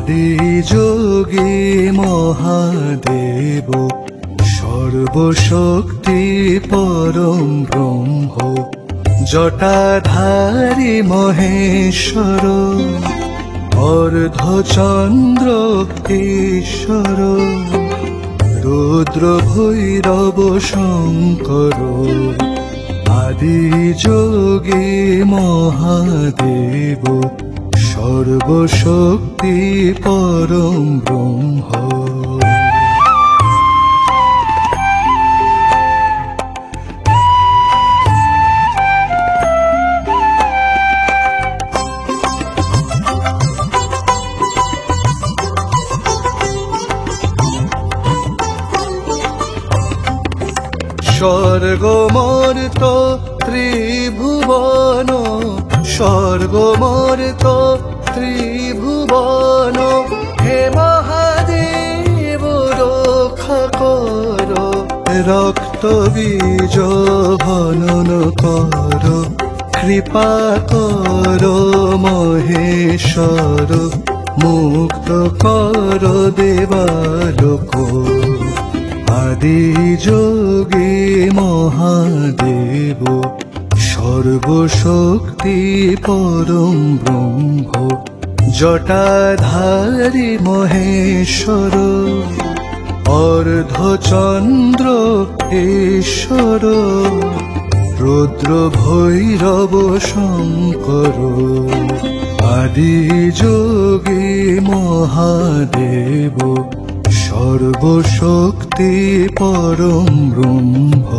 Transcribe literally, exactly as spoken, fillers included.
আদি যোগী মহাদেব সর্বশক্তি পরম ব্রহ্ম জটাধারী মহেশ্বর অর্ধচন্দ্র ঈশ্বর রুদ্র ভৈরব শঙ্কর আদি যোগী মহাদেব সর্বশক্তি পরম ব্রহ্ম। স্বর্গ মর্ত ত্রিভুবন স্বর্গ মর্ত ত্রিভুবন হে মহাদেব রক্ষা কর রক্ত বীজ হনন কর কৃপা কর মহেশ্বর মুক্ত কর দেবালোক আদি যোগী মহাদেব সর্বশক্তি পরম ব্রহ্ম জটাধারী মহেশ্বর অর্ধচন্দ্র ঈশ্বর রুদ্র ভৈরব শঙ্কর আদি যোগী মহাদেব সর্বশক্তি পরম ব্রহ্ম।